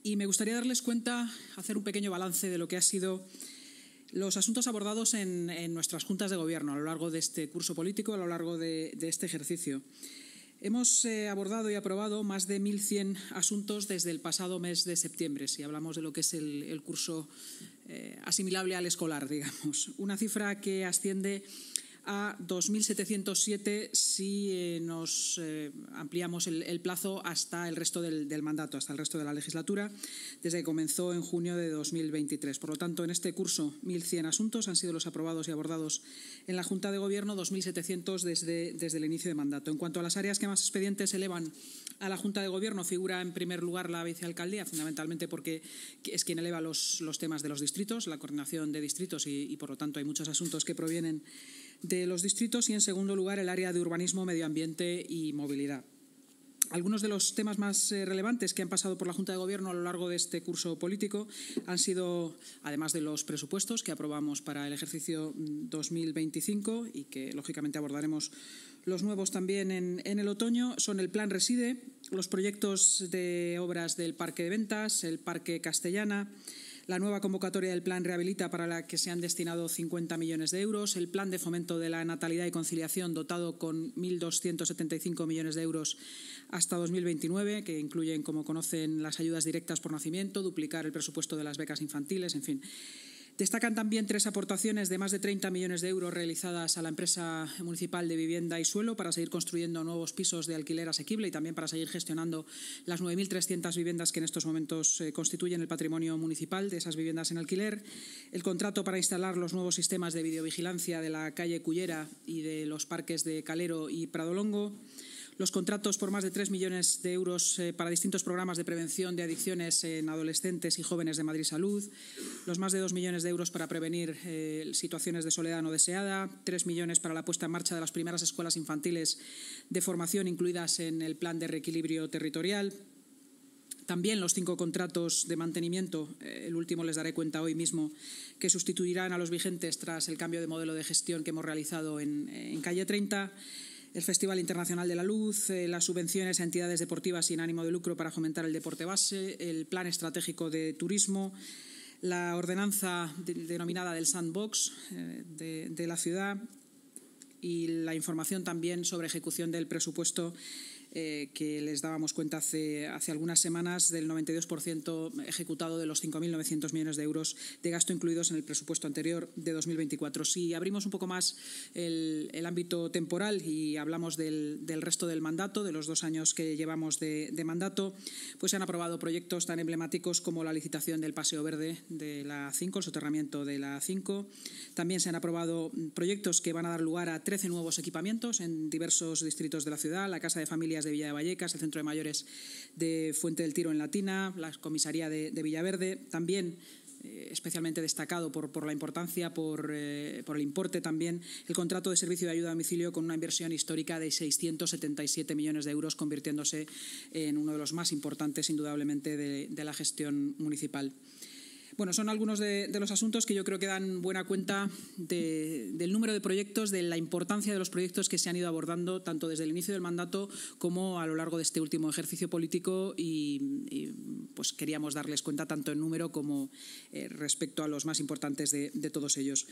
y me gustaría darles cuenta, hacer un pequeño balance de lo que han sido los asuntos abordados en nuestras juntas de gobierno a lo largo de este curso político, a lo largo de este ejercicio. Hemos abordado y aprobado más de 1.100 asuntos desde el pasado mes de septiembre, si hablamos de lo que es el curso asimilable al escolar, digamos. Una cifra que asciende a 2.707 si nos ampliamos el plazo hasta el resto del mandato, hasta el resto de la legislatura, desde que comenzó en junio de 2023. Por lo tanto, en este curso, 1.100 asuntos han sido los aprobados y abordados en la Junta de Gobierno, 2.700 desde el inicio de mandato. En cuanto a las áreas que más expedientes elevan a la Junta de Gobierno, figura en primer lugar la vicealcaldía, fundamentalmente porque es quien eleva los temas de los distritos, la coordinación de distritos y por lo tanto hay muchos asuntos que provienen de los distritos, y en segundo lugar el área de urbanismo, medio ambiente y movilidad. Algunos de los temas más relevantes que han pasado por la Junta de Gobierno a lo largo de este curso político han sido, además de los presupuestos que aprobamos para el ejercicio 2025 y que lógicamente abordaremos los nuevos también en el otoño, son el Plan Reside, los proyectos de obras del Parque de Ventas, el Parque Castellana, la nueva convocatoria del Plan Rehabilita, para la que se han destinado 50 millones de euros, el Plan de Fomento de la Natalidad y Conciliación, dotado con 1.275 millones de euros hasta 2029, que incluyen, como conocen, las ayudas directas por nacimiento, duplicar el presupuesto de las becas infantiles, en fin. Destacan también 3 aportaciones de más de 30 millones de euros realizadas a la empresa municipal de vivienda y suelo para seguir construyendo nuevos pisos de alquiler asequible y también para seguir gestionando las 9.300 viviendas que en estos momentos constituyen el patrimonio municipal de esas viviendas en alquiler. El contrato para instalar los nuevos sistemas de videovigilancia de la calle Cullera y de los parques de Calero y Pradolongo. Los contratos por más de 3 millones de euros para distintos programas de prevención de adicciones en adolescentes y jóvenes de Madrid Salud, los más de 2 millones de euros para prevenir situaciones de soledad no deseada, 3 millones para la puesta en marcha de las primeras escuelas infantiles de formación incluidas en el plan de reequilibrio territorial. También los 5 contratos de mantenimiento, el último les daré cuenta hoy mismo, que sustituirán a los vigentes tras el cambio de modelo de gestión que hemos realizado en Calle 30. El Festival Internacional de la Luz, las subvenciones a entidades deportivas sin ánimo de lucro para fomentar el deporte base, el Plan Estratégico de Turismo, la ordenanza denominada del Sandbox de la ciudad y la información también sobre ejecución del presupuesto que les dábamos cuenta hace algunas semanas del 92% ejecutado de los 5.900 millones de euros de gasto incluidos en el presupuesto anterior de 2024. Si abrimos un poco más el ámbito temporal y hablamos del resto del mandato, de los 2 años que llevamos de mandato, pues se han aprobado proyectos tan emblemáticos como la licitación del Paseo Verde de la A5, el soterramiento de la A5. También se han aprobado proyectos que van a dar lugar a 13 nuevos equipamientos en diversos distritos de la ciudad: la Casa de Familias de Villa de Vallecas, el Centro de Mayores de Fuente del Tiro en Latina, la comisaría de Villaverde. También especialmente destacado por la importancia, por el importe también, el contrato de servicio de ayuda a domicilio con una inversión histórica de 677 millones de euros, convirtiéndose en uno de los más importantes indudablemente de la gestión municipal. Bueno, son algunos de los asuntos que yo creo que dan buena cuenta del número de proyectos, de la importancia de los proyectos que se han ido abordando tanto desde el inicio del mandato como a lo largo de este último ejercicio político y pues queríamos darles cuenta tanto en número como respecto a los más importantes de todos ellos.